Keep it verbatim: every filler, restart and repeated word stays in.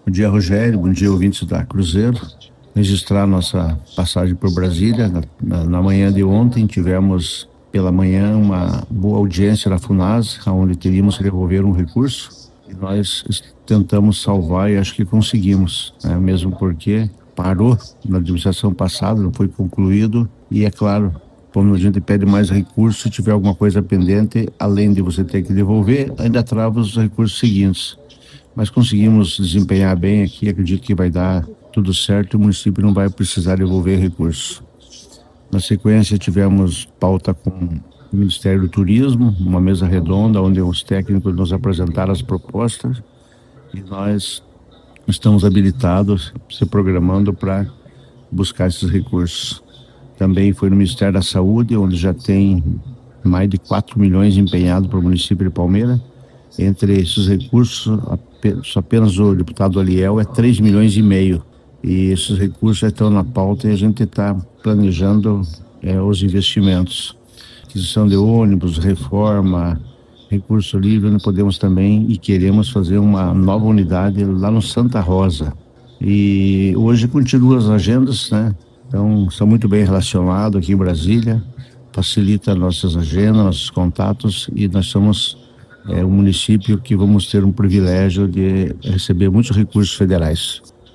Bom dia, Rogério. Bom dia, ouvintes da Cruzeiro. Registrar nossa passagem por Brasília. Na, na, na manhã de ontem, tivemos pela manhã uma boa audiência na FUNASA, onde teríamos que devolver um recurso. E nós tentamos salvar e acho que conseguimos, né? Mesmo porque parou na administração passada, não foi concluído. E é claro, quando a gente pede mais recurso, se tiver alguma coisa pendente, além de você ter que devolver, ainda trava os recursos seguintes. Mas conseguimos desempenhar bem aqui, acredito que vai dar tudo certo e o município não vai precisar devolver recursos. Na sequência, tivemos pauta com o Ministério do Turismo, uma mesa redonda onde os técnicos nos apresentaram as propostas e nós estamos habilitados, se programando para buscar esses recursos. Também foi no Ministério da Saúde, onde já tem mais de quatro milhões empenhados para o município de Palmeira. Entre esses recursos, apenas o deputado Aliel é três milhões e meio. E esses recursos já estão na pauta e a gente está planejando é, os investimentos. Aquisição de ônibus, reforma, recurso livre, nós podemos também e queremos fazer uma nova unidade lá no Santa Rosa. E hoje continuam as agendas, né? Então, são muito bem relacionados aqui em Brasília, facilita nossas agendas, nossos contatos e nós somos é, um município que vamos ter um privilégio de receber muitos recursos federais.